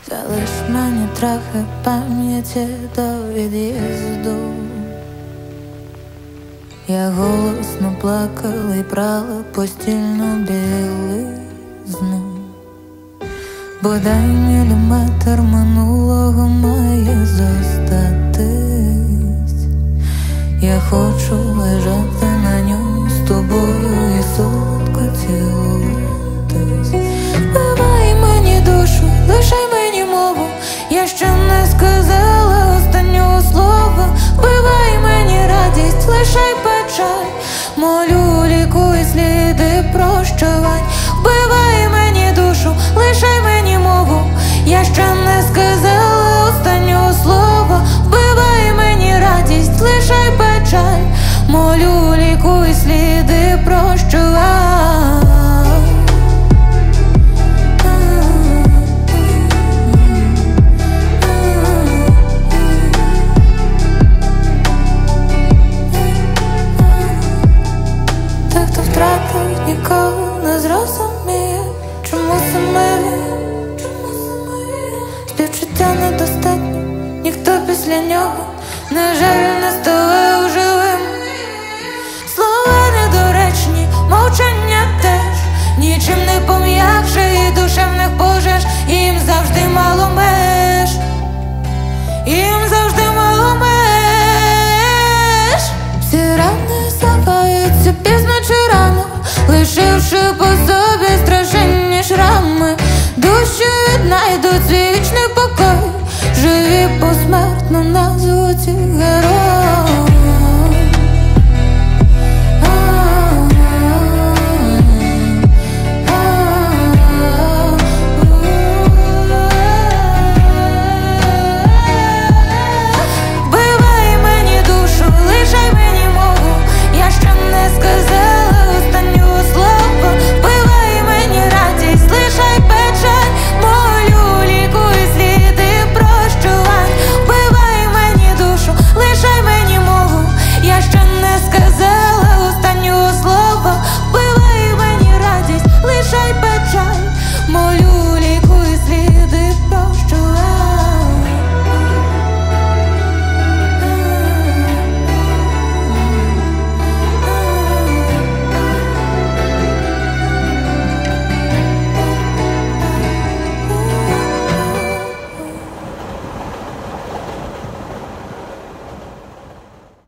залиш мені трохи пам'яті до від'їзду. Я голосно плакала і прала постільну білизну. Бодай міліметр минулого має зостатись. Я хочу лежати на ньому з тобою і солодко цілуватись. Вбивай мені душу, лишай мені мову, я ще не сказала останнього слова. Вбивай мені радість, лишай печаль, молю, лікуй сліди прощавань. Вбивай мені душу, лишай мені мову, я ще не сказала останнього слова. Вбивай мені радість, лишай печаль, молю, лікуй сліди прощавань. Тих, хто втратив, ніколи не зрозуміє, чому саме він, співчуття недостатньо, ніхто після нього, на жаль, не став живим. Слова недоречні, мовчання теж, нічим не пом'якше і душевних пожеж. Їм завжди мало меж, їм завжди мало меж. Всі рани загаються пізно чи рано, лишивши по собі страшенні шрами. Душі віднайдуть свій вічний покой, живі посмертно назвуть герої.